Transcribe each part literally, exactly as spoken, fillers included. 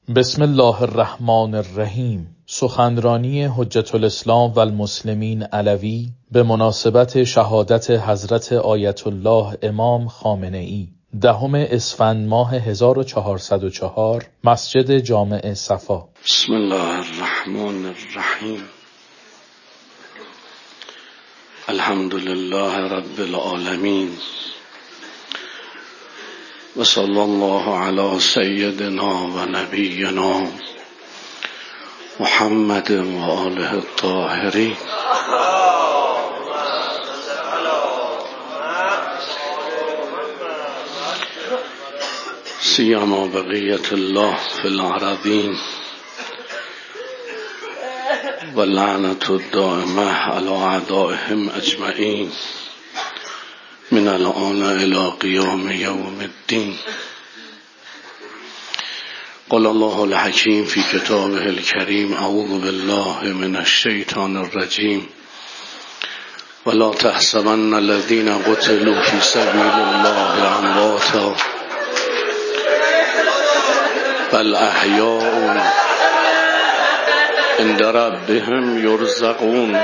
بسم الله الرحمن الرحیم. سخنرانی حجة الاسلام و المسلمین علوی به مناسبت شهادت حضرت آیت الله امام خامنه ای دهم اسفند ماه هزار و چهارصد و چهار، مسجد جامع صفا. بسم الله الرحمن الرحیم. الحمد لله رب العالمین و صلی الله علی سیدنا و نبینا محمد و آله الطاهرین. سیما بقیت الله فی الارضین و لعنت الدائمه علی اعدائهم اجمعین من الآن الى قیام یوم الدین. قال الله الحکیم فی کتابه الکریم اعوذ بالله من الشیطان الرجیم ولا تحسبن الذین قتلوا فی سبیل الله امواتا بل احیاء عند ربهم یرزقون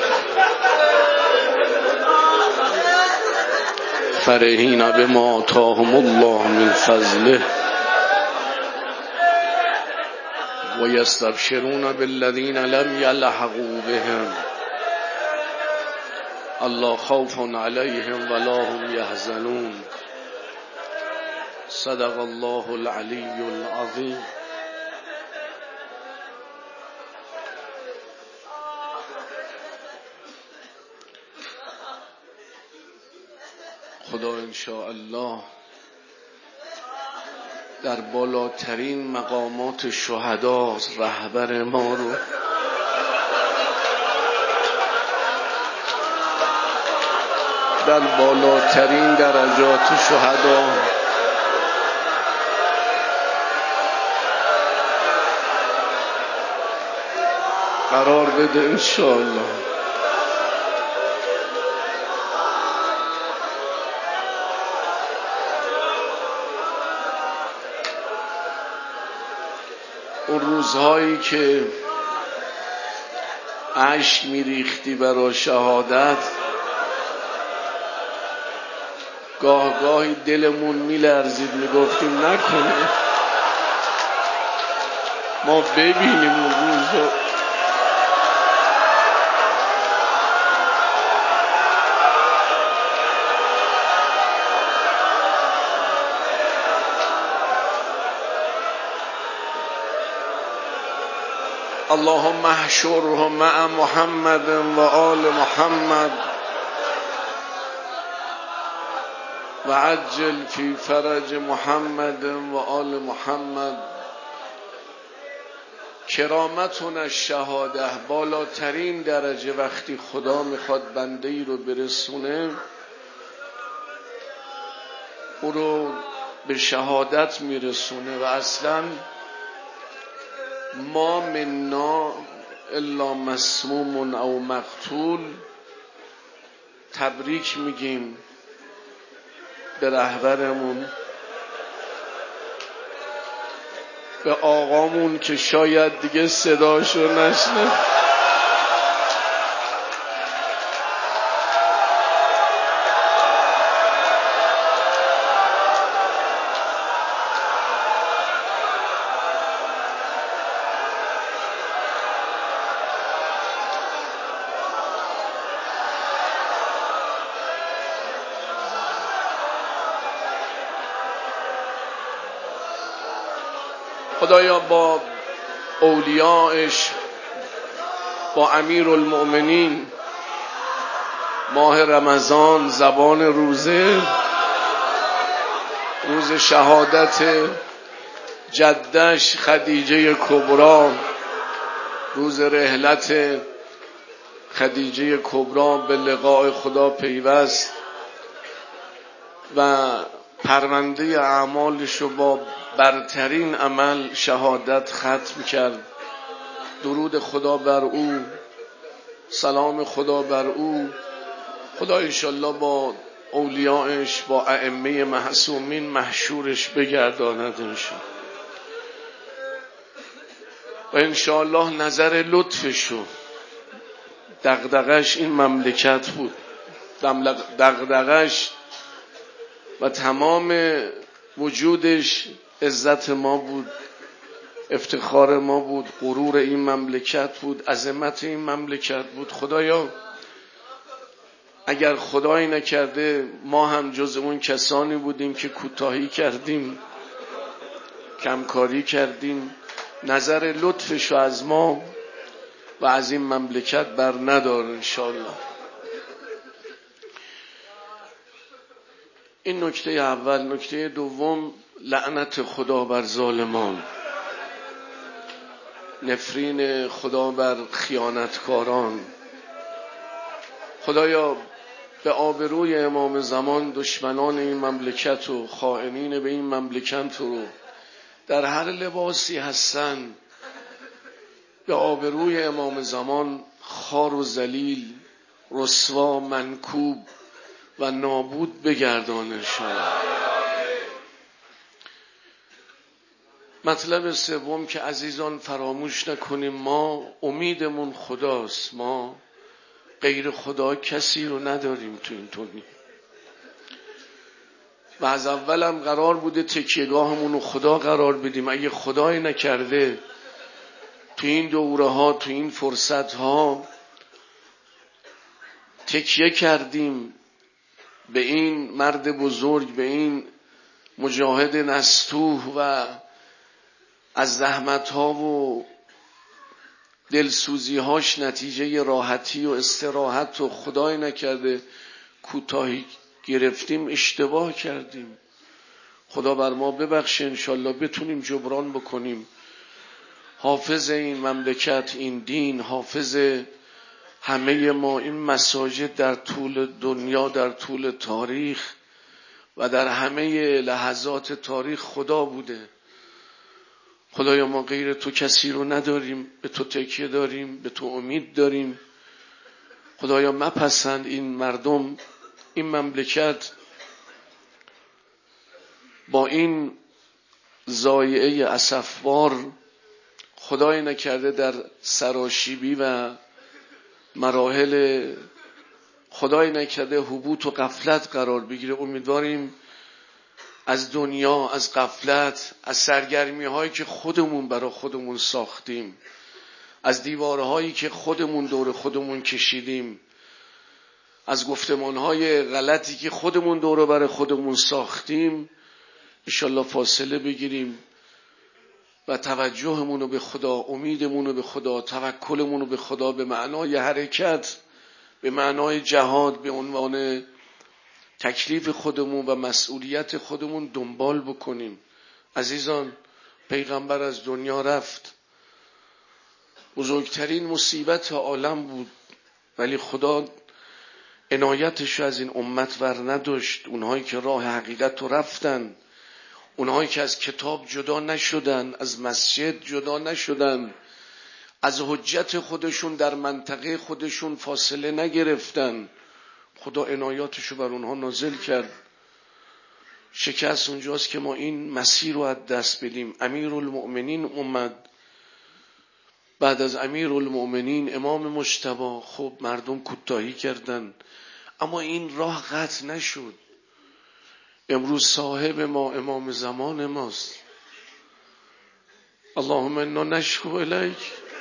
فرحین بما آتاهم الله من فضله و یستبشرون بالذین لم یلحقوا بهم الا خوف علیهم ولا هم یحزنون. صدق الله العلی العظیم. خدا انشاءالله در بالاترین مقامات شهدا رهبر ما رو در بالاترین درجات شهدا قرار بده انشاءالله. اون روزهایی که اشک میریختی برای شهادت، گاه گاهی دلمون میلرزید، میگفتیم نکنه ما ببینیم اون روزو. اللهم احشرهم مع محمد و آل محمد و عجل فی فرج محمد و آل محمد. کرامتون الشهاده، بالاترین درجه وقتی خدا میخواد بنده ای رو برسونه او رو به شهادت میرسونه و اصلا ما منا الا مسموم او مقتول. تبریک میگیم به رهبرمون، به آقامون که شاید دیگه صداشو نشنه. خدایا با اولیاءش، با امیر المؤمنین ماه رمضان، زبان روزه، روز شهادت جدش خدیجه کبری، روز رحلت خدیجه کبری به لقاء خدا پیوست و پرونده اعمالش رو با برترین عمل شهادت ختم کرد. درود خدا بر او، سلام خدا بر او. خدا انشالله با اولیاءش، با ائمه معصومین محشورش بگرداند انشالله. و انشاءالله نظر لطفشو دغدغش این مملکت بود، دغدغش و تمام وجودش عزت ما بود، افتخار ما بود، غرور این مملکت بود، عظمت این مملکت بود. خدایا اگر خدایی نکرده ما هم جز اون کسانی بودیم که کوتاهی کردیم، کمکاری کردیم، نظر لطفشو از ما و از این مملکت بر ندار انشاءالله. این نکته اول. نکته دوم، لعنت خدا بر ظالمان، نفرین خدا بر خیانتکاران. خدایا به آبروی امام زمان دشمنان این مملکت و خائنین به این مملکت رو در هر لباسی هستن، به آبروی امام زمان خار و ذلیل، رسوا، منکوب و نابود بگردان انشاءالله. مطلب سوم که عزیزان فراموش نکنیم، ما امیدمون خداست، ما غیر خدا کسی رو نداریم تو این دنیا و از اولم قرار بوده تکیهگاهمون رو خدا قرار بدیم. اگه خدای نکرده تو این دوره ها، تو این فرصت ها تکیه کردیم به این مرد بزرگ، به این مجاهد نستوه و از زحمت ها و دلسوزی هاش نتیجه راحتی و استراحت و خدای نکرده کوتاهی گرفتیم، اشتباه کردیم. خدا بر ما ببخشه، انشالله بتونیم جبران بکنیم. حافظ این مملکت، این دین، حافظ همه ما، این مساجد در طول دنیا، در طول تاریخ و در همه لحظات تاریخ خدا بوده. خدایا ما غیر تو کسی رو نداریم، به تو تکیه داریم، به تو امید داریم. خدایا مپسند این مردم، این مملکت با این ضایعه اسفبار خدای نکرده در سراشیبی و مراحل خدای نکرده حبوط و غفلت قرار بگیره. امیدواریم از دنیا، از غفلت، از سرگرمی هایی که خودمون برای خودمون ساختیم، از دیوارهایی که خودمون دور خودمون کشیدیم، از گفتمان های غلطی که خودمون دور برای خودمون ساختیم، انشالله فاصله بگیریم و توجهمون رو به خدا، امیدمون رو به خدا، توکلمون رو به خدا به معنای حرکت، به معنای جهاد، به عنوان تکلیف خودمون و مسئولیت خودمون دنبال بکنیم. عزیزان، پیغمبر از دنیا رفت، بزرگترین مصیبت عالم بود، ولی خدا عنایتش از این امت ور نداشت. اونهایی که راه حقیقت رو رفتن، اونهایی که از کتاب جدا نشدن، از مسجد جدا نشدن، از حجت خودشون در منطقه خودشون فاصله نگرفتن، خدا عنایاتشو بر اونها نازل کرد. شکست اونجاست که ما این مسیر رو از دست بدیم. امیرالمؤمنین اومد، بعد از امیرالمؤمنین امام مجتبی، خب مردم کوتاهی کردن اما این راه قطع نشد. امروز صاحب ما امام زمان ماست. اللهم انا نشکو الیک.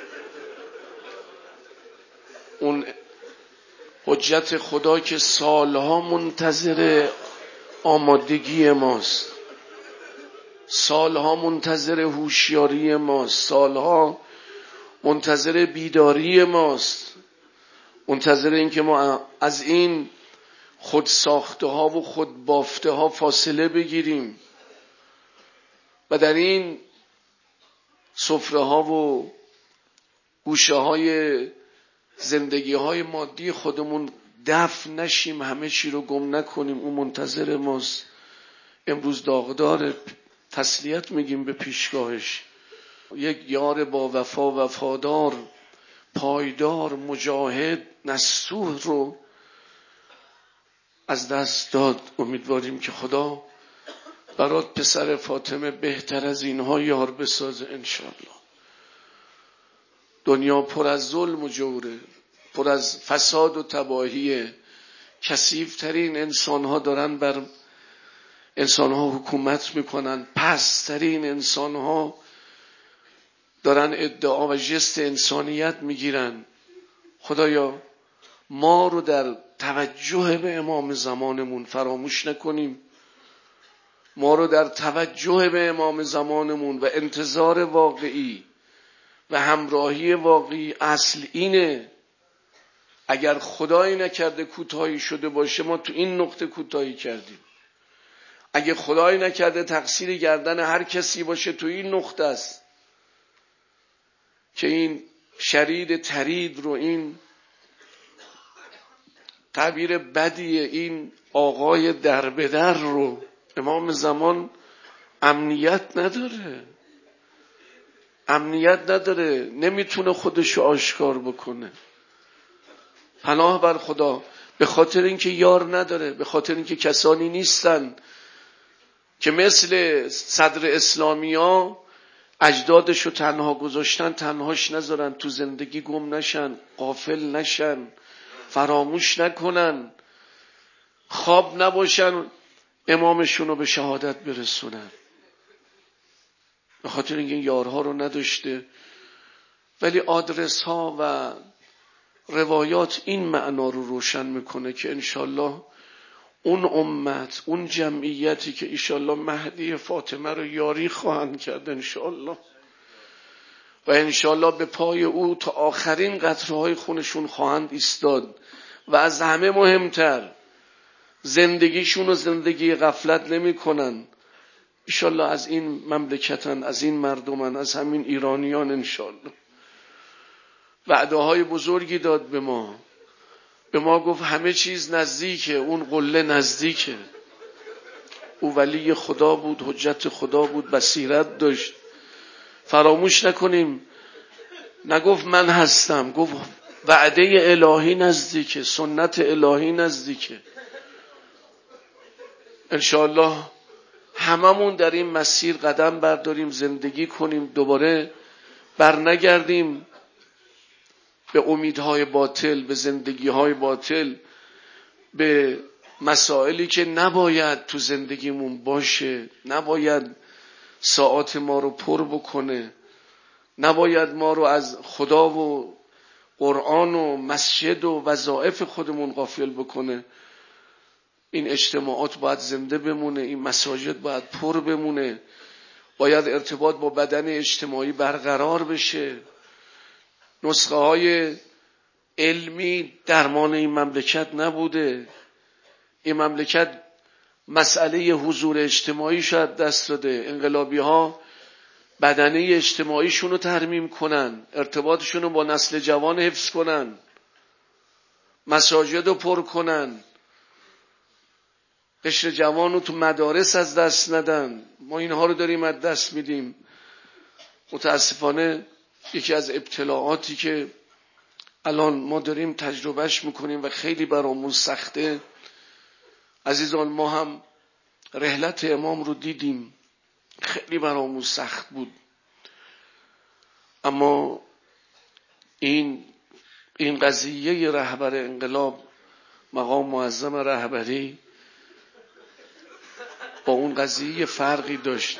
اون حجت خدا که سالها منتظر آمادگی ماست، سالها منتظر هوشیاری ماست، سالها منتظر بیداری ماست، منتظر این که ما از این خود ساخته ها و خود بافته ها فاصله بگیریم و در این سفره ها و گوشه های زندگی های مادی خودمون دفن نشیم، همه چی رو گم نکنیم. اون منتظر ماست. امروز داغدار، تسلیت میگیم به پیشگاهش. یک یار با وفا، وفادار، پایدار، مجاهد، نصوح رو از دست داد. امیدواریم که خدا برات پسر فاطمه بهتر از اینها یار بسازه انشاءالله. دنیا پر از ظلم و جوره، پر از فساد و تباهیه. کثیف‌ترین انسان‌ها دارن بر انسان‌ها حکومت میکنن، پست‌ترین انسان‌ها دارن ادعا و ژست انسانیت میگیرن. خدایا ما رو در توجه به امام زمانمون فراموش نکنیم، ما رو در توجه به امام زمانمون و انتظار واقعی و همراهی واقعی. اصل اینه اگر خدایی نکرده کوتاهی شده باشه ما تو این نقطه کوتاهی کردیم، اگه خدایی نکرده تقصیر گردن هر کسی باشه تو این نقطه است که این شرید ترید رو، این تعبیر بدی این آقای در به در رو، امام زمان امنیت نداره، امنیت نداره، نمیتونه خودشو آشکار بکنه. پناه بر خدا، به خاطر اینکه یار نداره، به خاطر اینکه کسانی نیستن که مثل صدر اسلامیا اجدادشو تنها گذاشتن تنهاش نذارن، تو زندگی گم نشن، غافل نشن، فراموش نکنن، خواب نباشن امامشون رو به شهادت برسونن. به خاطر اینکه یارها رو نداشته. ولی آدرس ها و روایات این معنا رو روشن میکنه که انشالله اون امت، اون جمعیتی که انشالله مهدی فاطمه رو یاری خواهند کرد انشالله و انشالله به پای او تا آخرین قطره‌های خونشون خواهند ایستاد و از همه مهمتر زندگیشون و زندگی غفلت نمی کنن. انشالله از این مملکتن، از این مردمن، از همین ایرانیان انشالله. وعده های بزرگی داد به ما، به ما گفت همه چیز نزدیکه، اون قله نزدیکه. او ولی خدا بود، حجت خدا بود، بصیرت داشت. فراموش نکنیم نگفت من هستم، گفت وعده الهی نزدیکه، سنت الهی نزدیکه. انشاءالله هممون در این مسیر قدم برداریم، زندگی کنیم، دوباره بر نگردیم به امیدهای باطل، به زندگیهای باطل، به مسائلی که نباید تو زندگیمون باشه، نباید ساعات ما رو پر بکنه، نباید ما رو از خدا و قرآن و مسجد و وظایف خودمون غافل بکنه. این اجتماعات باید زنده بمونه، این مساجد باید پر بمونه، باید ارتباط با بدن اجتماعی برقرار بشه. نسخه های علمی درمان این مملکت نبوده. این مملکت مسئله حضور اجتماعی شاید دست داده. انقلابی ها بدنه اجتماعیشون رو ترمیم کنن، ارتباطشون رو با نسل جوان حفظ کنن، مساجد رو پر کنن، قشر جوان رو تو مدارس از دست ندن. ما اینها رو داریم از دست میدیم. متاسفانه یکی از ابتلاعاتی که الان ما داریم تجربهش میکنیم و خیلی برامون سخته. عزیزان ما هم رحلت امام رو دیدیم، خیلی برامون سخت بود، اما این این قضیه رهبر انقلاب، مقام معظم رهبری، با اون قضیه فرقی داشت.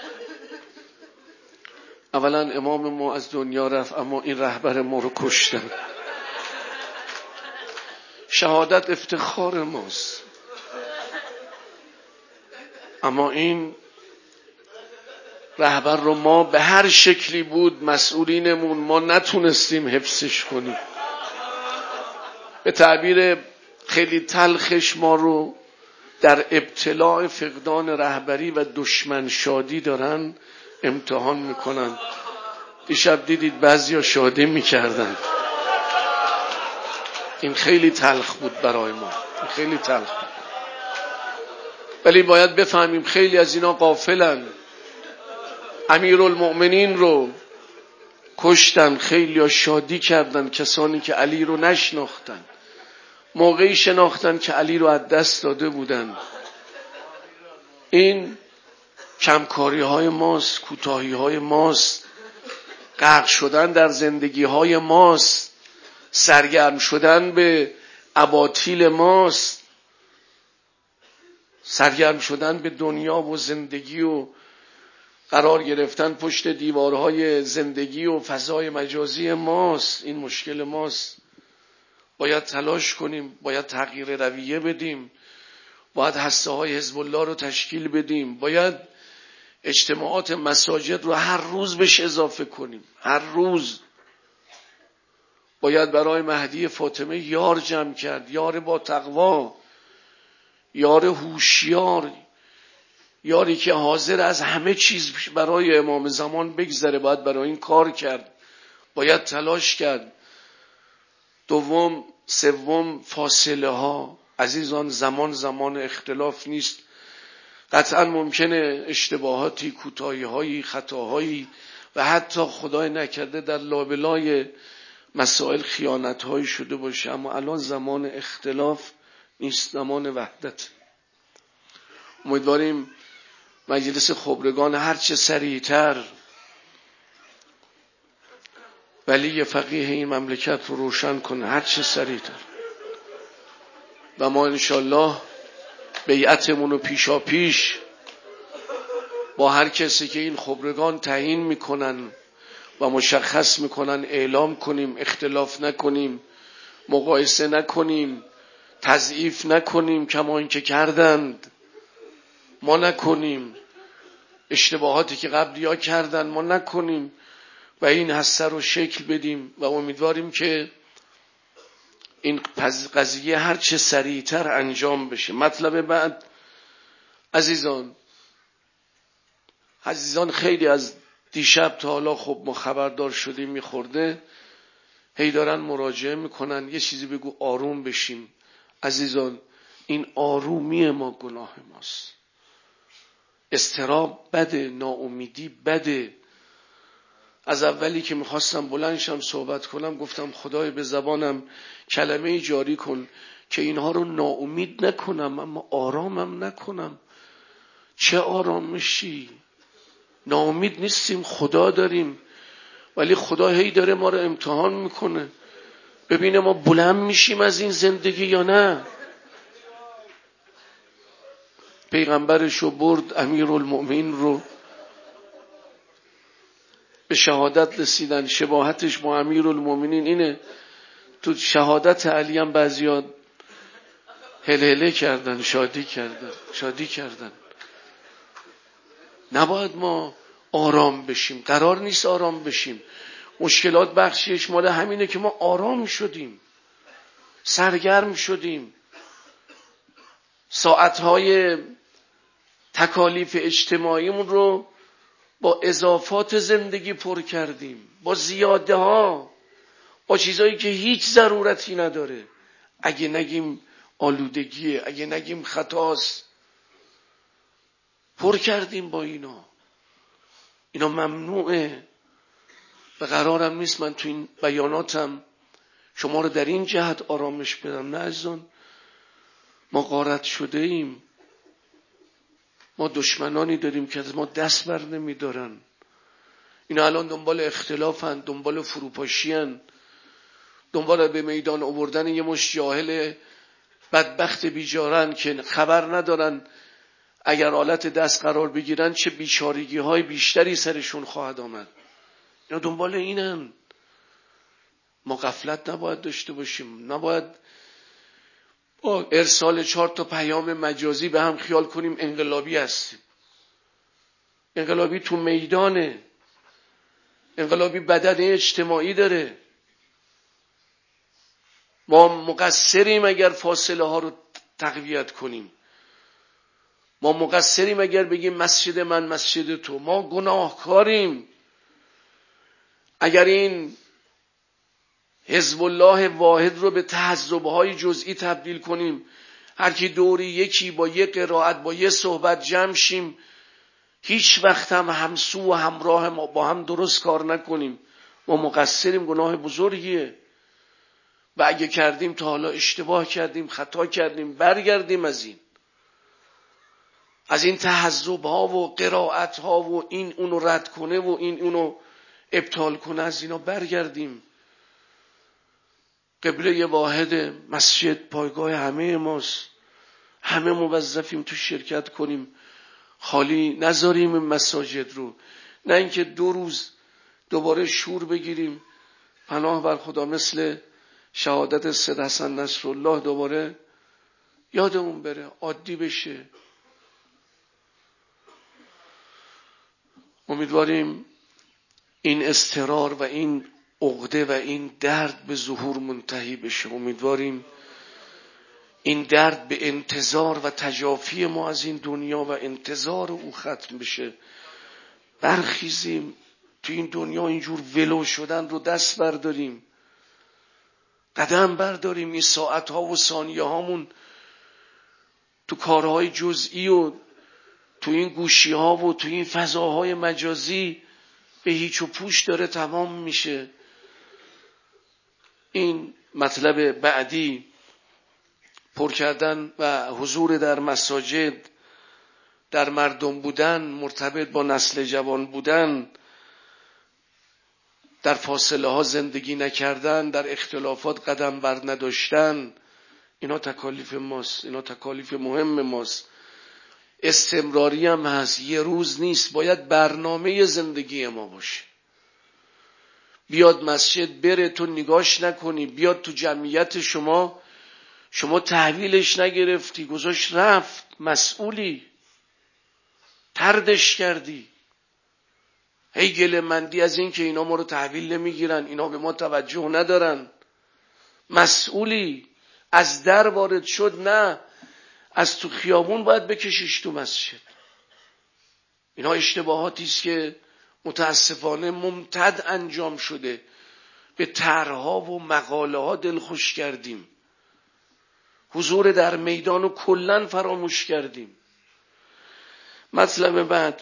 اولا امام ما از دنیا رفت، اما این رهبر ما رو کشتن. شهادت افتخار ماست، اما این رهبر رو ما به هر شکلی بود مسئولینمون ما نتونستیم حفظش کنیم. به تعبیر خیلی تلخش ما رو در ابتلاع فقدان رهبری و دشمن شادی دارن امتحان میکنن. دیشب دیدید بعضیا شادی میکردن. این خیلی تلخ بود برای ما، این خیلی تلخ بود. ولی باید بفهمیم خیلی از اینا غافلن. امیرالمؤمنین رو کشتن، خیلی ها شادی کردن، کسانی که علی رو نشناختن، موقعی شناختن که علی رو از دست داده بودن. این کمکاری های ماست، کوتاهی های ماست. غرق شدن در زندگی های ماست، سرگرم شدن به اباطیل ماست، سرگرم شدن به دنیا و زندگی و قرار گرفتن پشت دیوارهای زندگی و فضای مجازی ماست. این مشکل ماست. باید تلاش کنیم، باید تغییر رویه بدیم، باید هسته های حزب الله رو تشکیل بدیم، باید اجتماعات مساجد رو هر روز بهش اضافه کنیم. هر روز باید برای مهدی فاطمه یار جمع کرد، یار با تقوا، یار هوشیار، یاری که حاضر از همه چیز برای امام زمان بگذره. باید برای این کار کرد، باید تلاش کرد. دوم، سوم، فاصله ها. عزیزان، زمان زمان اختلاف نیست. قطعا ممکنه اشتباهاتی، کوتاهی‌هایی، خطاهایی و حتی خدای نکرده در لابلای مسائل خیانت‌هایی شده باشه، اما الان زمان اختلاف نیست، زمان وحدت. امیدواریم مجلس خبرگان هرچه سریعتر ولی فقیه این مملکت رو روشن کنه، هرچه سریعتر، و ما انشالله بیعتمون رو پیشا پیش با هر کسی که این خبرگان تعیین میکنن و مشخص میکنن اعلام کنیم. اختلاف نکنیم، مقایسه نکنیم، تضعیف نکنیم کما اینکه کردند ما نکنیم، اشتباهاتی که قبلی ها کردن ما نکنیم و این هسته رو شکل بدیم و امیدواریم که این قضیه هر چه سریعتر انجام بشه. مطلب بعد، عزیزان عزیزان خیلی از دیشب تا حالا خب ما خبردار شدیم میخورده، هی دارن مراجعه میکنن یه چیزی بگو آروم بشیم. عزیزان، این آرومی ما گناه ماست. اضطراب بده، ناامیدی بده. از اولی که میخواستم بلندشم صحبت کنم گفتم خدای به زبانم کلمه جاری کن که اینها رو ناامید نکنم اما آرامم نکنم. چه آرامشی؟ ناامید نیستیم، خدا داریم، ولی خدا هی داره ما رو امتحان میکنه ببینه ما بلند میشیم از این زندگی یا نه. پیغمبرشو برد، امیرالمؤمنین رو به شهادت رسیدن. شباهتش با امیرالمؤمنین اینه، تو شهادت علی هم بعضیا هلهله کردن، شادی کردن شادی کردن نباید ما آرام بشیم، قرار نیست آرام بشیم. مشکلات بخشیش مال همینه که ما آرام شدیم، سرگرم شدیم، ساعتهای تکالیف اجتماعیمون رو با اضافات زندگی پر کردیم، با زیاده ها، با چیزایی که هیچ ضرورتی نداره. اگه نگیم آلودگیه، اگه نگیم خطاست، پر کردیم با اینا. اینا ممنوعه و قرارم نیست من تو این بیاناتم شما رو در این جهت آرامش بدم. نه عزیزان، ما غارت شده ایم، ما دشمنانی داریم که از ما دست بر نمی دارن. اینا الان دنبال اختلافن، دنبال فروپاشیان، دنبال به میدان آوردن یه مشت جاهل بدبخت بیچارن که خبر ندارن اگر آلت دست قرار بگیرن چه بیچارگی های بیشتری سرشون خواهد آمد. اینا دنبال اینن. ما غفلت نباید داشته باشیم، نباید با ارسال چهار تا پیام مجازی به هم خیال کنیم انقلابی هستیم. انقلابی تو میدانه، انقلابی بدن اجتماعی داره. ما مقصریم اگر فاصله ها رو تقویت کنیم، ما مقصریم اگر بگیم مسجد من مسجد تو، ما گناهکاریم اگر این حزب الله واحد رو به تحزب‌های جزئی تبدیل کنیم، هر کی دوری یکی با یک قرائت با یک صحبت جمع شیم، هیچ وقت هم همسو و همراه ما با هم درست کار نکنیم. ما مقصریم، گناه بزرگیه و اگه کردیم تا حالا اشتباه کردیم، خطا کردیم، برگردیم از این از این تحزب‌ها و قرائت‌ها و این اونو رد کنه و این اونو ابطال کنه از اینا برگردیم. قبله واحد مسجد پایگاه همه ماست، همه موظفیم تو شرکت کنیم، خالی نذاریم این مساجد رو. نه اینکه دو روز دوباره شور بگیریم، پناه بر خدا، مثل شهادت سید حسن نصرالله دوباره یادمون بره، عادی بشه. امیدواریم این اضطرار و این عقده و این درد به ظهور منتهی بشه. امیدواریم این درد به انتظار و تجافی ما از این دنیا و انتظار او ختم بشه. برخیزیم تو این دنیا اینجور ولو شدن رو دست برداریم، قدم برداریم. این ساعت ها و ثانیه هامون تو کارهای جزئی و تو این گوشی ها و تو این فضاهای مجازی به هیچ و پوچ داره تمام میشه. این مطلب بعدی، پر کردن و حضور در مساجد، در مردم بودن، مرتبط با نسل جوان بودن، در فاصله ها زندگی نکردن، در اختلافات قدم بر نداشتن، اینا تکالیف ماست، اینا تکالیف مهم ماست. استمراری هم هست، یه روز نیست، باید برنامه زندگی ما باشه. بیاد مسجد بره تو نگاش نکنی، بیاد تو جمعیت شما شما تحویلش نگرفتی، گذاشت رفت، مسئولی، طردش کردی، هی گله مندی از این که اینا ما رو تحویل نمیگیرن، اینا به ما توجه ندارن. مسئولی، از در وارد شد، نه از تو خیابون باید بکشیش تو مسجد. اینا اشتباهاتی است که متاسفانه ممتد انجام شده. به طرح‌ها و مقاله ها دلخوش کردیم، حضور در میدان رو کلن فراموش کردیم. مطلب بعد،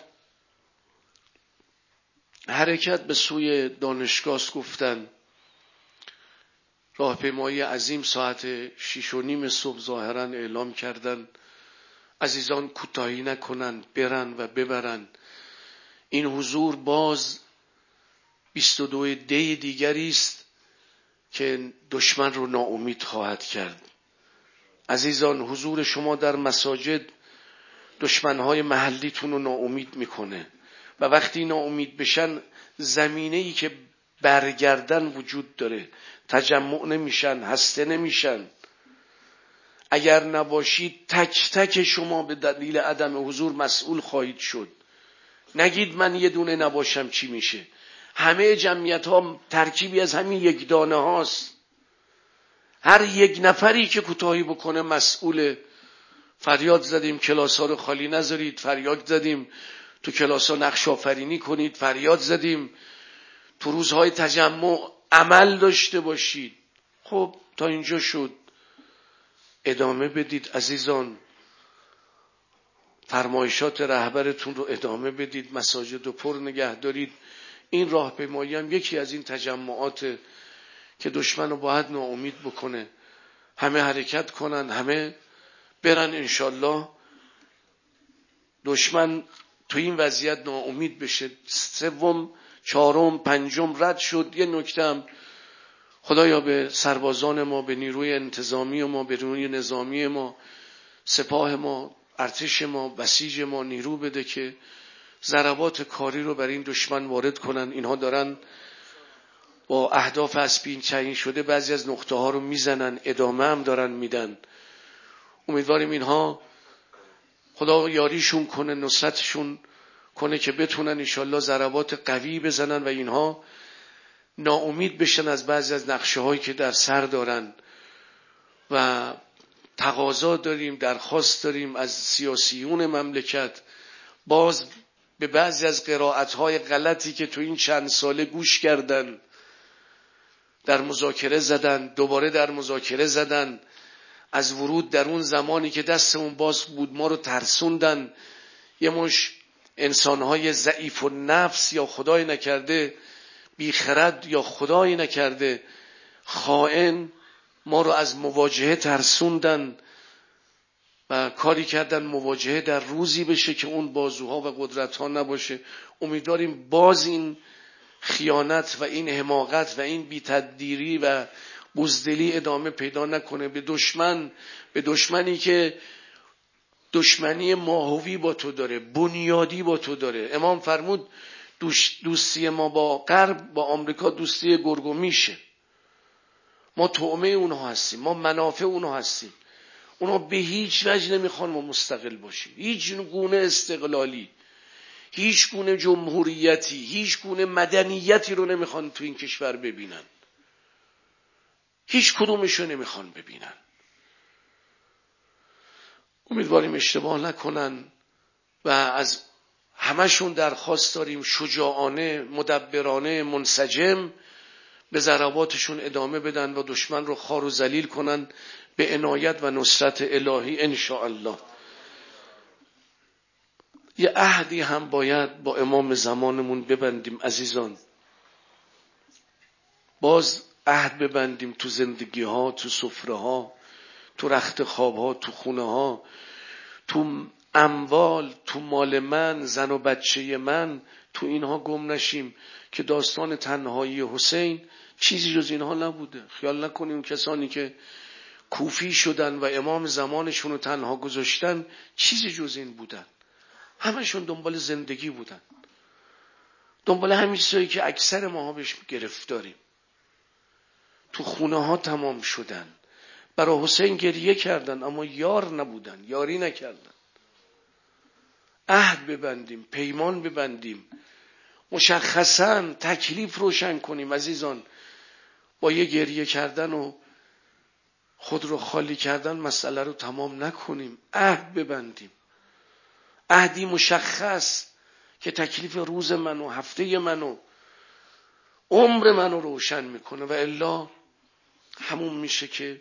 حرکت به سوی دانشگاه گفتن. راهپیمایی عظیم ساعت شیش و نیم صبح ظاهرا اعلام کردن. عزیزان کوتاهی نکنن، برن و ببرن. این حضور باز بیست و دو دی دیگری است که دشمن رو ناامید خواهد کرد. عزیزان حضور شما در مساجد دشمنهای محلیتون رو ناامید میکنه و وقتی ناامید بشن زمینه‌ای که برگردن وجود داره، تجمع نمیشن، هسته نمیشن. اگر نباشید تک تک شما به دلیل عدم حضور مسئول خواهید شد. نگید من یه دونه نباشم چی میشه. همه جمعیت ها ترکیبی از همین یک دانه هاست. هر یک نفری که کوتاهی بکنه مسئوله. فریاد زدیم کلاس ها رو خالی نذارید، فریاد زدیم تو کلاس ها نقش آفرینی کنید، فریاد زدیم تو روزهای تجمع عمل داشته باشید. خب تا اینجا شد، ادامه بدید عزیزان. فرمایشات رهبرتون رو ادامه بدید، مساجد رو پر نگه دارید. این راهپیمایی هم یکی از این تجمعات که دشمن رو باید ناامید بکنه. همه حرکت کنن، همه برن، انشالله دشمن تو این وضعیت ناامید بشه. سوم، چهارم، پنجم رد شد. یه نکته هم خدایا به سربازان ما، به نیروی انتظامی ما، به نیروی نظامی ما، سپاه ما، ارتش ما، بسیج ما نیرو بده که ضربات کاری رو بر این دشمن وارد کنن. اینها دارن با اهداف اسبین تعیین شده بعضی از نقطه ها رو میزنن، ادامه هم دارن میدن. امیدواریم اینها خدا یاریشون کنه، نصرتشون کنه که بتونن انشالله ضربات قوی بزنن و اینها ناامید بشن از بعضی از نقشه هایی که در سر دارن. و تقاضا داریم، درخواست داریم از سیاسیون مملکت، باز به بعضی از قرائت‌های غلطی که تو این چند ساله گوش کردن، در مذاکره زدن، دوباره در مذاکره زدن، از ورود در اون زمانی که دستمون باز بود ما رو ترسوندن. یه مش انسان‌های ضعیف و نفس یا خدای نکرده بیخرد یا خدای نکرده خائن ما رو از مواجهه ترسوندن و کاری کردن مواجهه در روزی بشه که اون بازوها و قدرت‌ها نباشه. امیدواریم باز این خیانت و این حماقت و این بی‌تدبیری و بزدلی ادامه پیدا نکنه. به دشمن به دشمنی که دشمنی ماهوی با تو داره، بنیادی با تو داره. امام فرمود دوستی ما با غرب، با آمریکا دوستی گرگ و میشه. ما طعمه اونها هستیم، ما منافع اونها هستیم. اونها به هیچ وجه نمیخوان ما مستقل باشیم، هیچ گونه استقلالی، هیچ گونه جمهوریتی، هیچ گونه مدنیتی رو نمیخوان تو این کشور ببینن، هیچ کدومش رو نمیخوان ببینن. امیدواریم اشتباه نکنن و از همشون درخواست داریم شجاعانه، مدبرانه، منسجم به ضرباتشون ادامه بدن و دشمن رو خار و ذلیل کنن به عنایت و نصرت الهی انشاءالله. یه عهدی هم باید با امام زمانمون ببندیم عزیزان، باز عهد ببندیم تو زندگی ها، تو سفره ها، تو رخت خواب ها، تو خونه ها، تو اموال، تو مال من، زن و بچه من، تو اینها گم نشیم که داستان تنهایی حسین چیزی جز اینها نبوده. خیال نکنیم کسانی که کوفی شدن و امام زمانشون رو تنها گذاشتن چیزی جز این بودن. همشون دنبال زندگی بودن، دنبال همین چیزایی که اکثر ماها بهش گرفتاریم. تو خونه ها تمام شدن، برای حسین گریه کردن اما یار نبودن، یاری نکردن. عهد ببندیم، پیمان ببندیم، مشخصاً تکلیف روشن کنیم عزیزان. با یه گریه کردن و خود رو خالی کردن مسئله رو تمام نکنیم. عهد ببندیم، عهدی مشخص که تکلیف روز من و هفته من و عمر من رو روشن میکنه و الا همون میشه که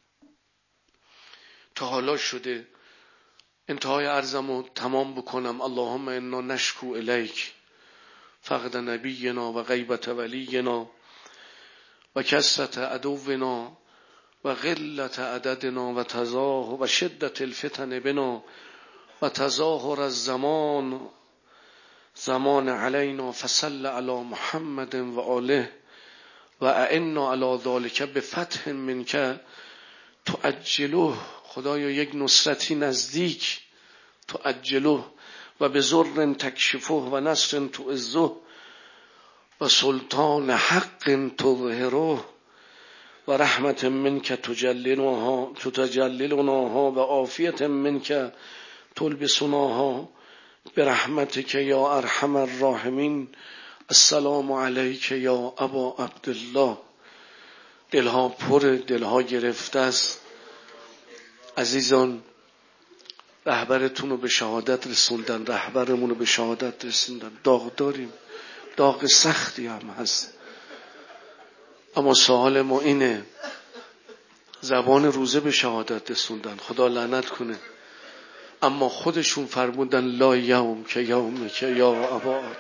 تا حالا شده. انتهای عرضم رو تمام بکنم. اللهم انا نشکو الیک فقد نبینا و غیبت ولینا و کثرت عدونا و قلت عددنا و تظاهر و شدت الفتن بنا و تظاهر الزمان زمان علینا فصل علی محمد و آله و اعنا علی ذلک بفتح منک تعجله. خدایا یک نصرتی نزدیک تعجله و به ضر تکشفه و نصر تعزه و سلطان حق تظهره و رحمت منک تجللناها تجللناها و عافیت منک تلبسناها برحمتک یا ارحم الراحمین. السلام علیک یا ابا عبدالله. دلها پر، دلها گرفته است عزیزان. رهبرتون رو به شهادت رسوندن، رهبرمون رو به شهادت رسوندن. داغ داریم، داغ سختی هم هست، اما سوال ما اینه زبان روزه به شهادت رسوندن، خدا لعنت کنه، اما خودشون فرمودن لا یوم که یوم که یا اباد.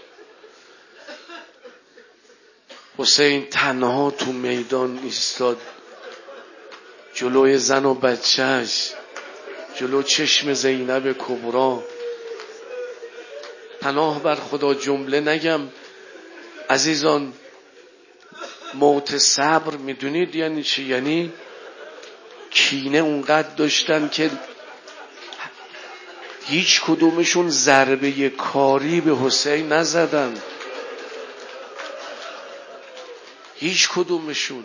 حسین تنها تو میدان ایستاد، جلوی زن و بچهش، جلو چشم زینب کبرا. پناه بر خدا جمله نگم عزیزان. موت صبر میدونید یعنی چی؟ یعنی کینه اونقدر داشتن که هیچ کدومشون ضربه کاری به حسین نزدن، هیچ کدومشون.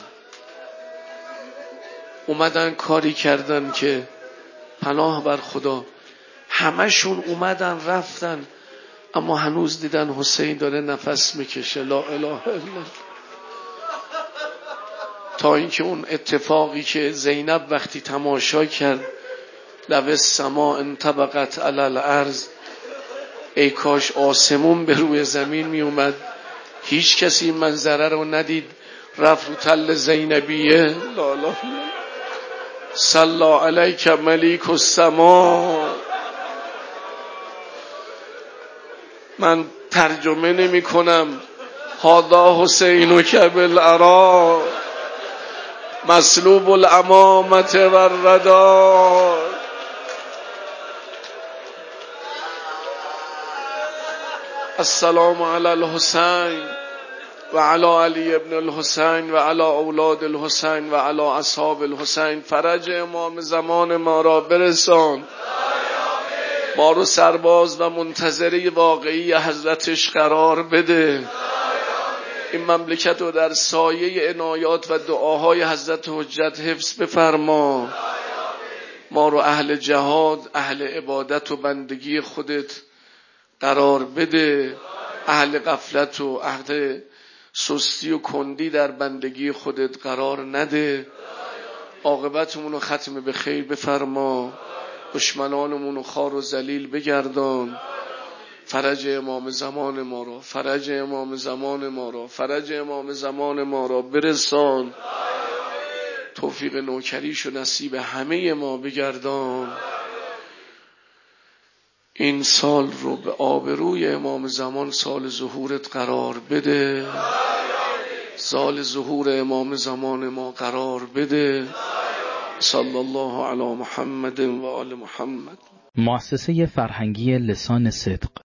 اومدن کاری کردن که پناه بر خدا، همشون اومدن رفتن اما هنوز دیدن حسین داره نفس میکشه. لا اله الا الله. تا اینکه اون اتفاقی که زینب وقتی تماشا کرد، لو السماء انطبقت علی الارض، ای کاش آسمون به روی زمین می اومد. هیچ کسی این منظره رو ندید، رفت رو تل زینبیه. لا لا صلی علیک ملیک السما. من ترجمه نمی کنم. هذا حسینک بالعراء مسلوب الامامة و الرداء. السلام علی الحسین و علی علی ابن الحسین و علی اولاد الحسین و علی اصحاب الحسین فرج امام زمان ما را برسان. ما رو سرباز و منتظری واقعی حضرتش قرار بده. این مملکت رو در سایه عنایات و دعاهای حضرت حجت حفظ بفرما. ما رو اهل جهاد، اهل عبادت و بندگی خودت قرار بده. اهل غفلت و اهل سستی و کندی در بندگی خودت قرار نده. عاقبتمون رو ختم به خیر بفرما. دشمنانمون رو خوار و ذلیل بگردان. فرج امام زمان ما را، فرج امام زمان ما را، فرج امام زمان ما را برسان. توفیق نوکریش و نصیب همه ما بگردان. این سال رو به آبروی امام زمان سال ظهورت قرار بده. سال ظهور امام زمان ما قرار بده. صلی الله علی محمد و آل محمد. مؤسسه فرهنگی لسان صدق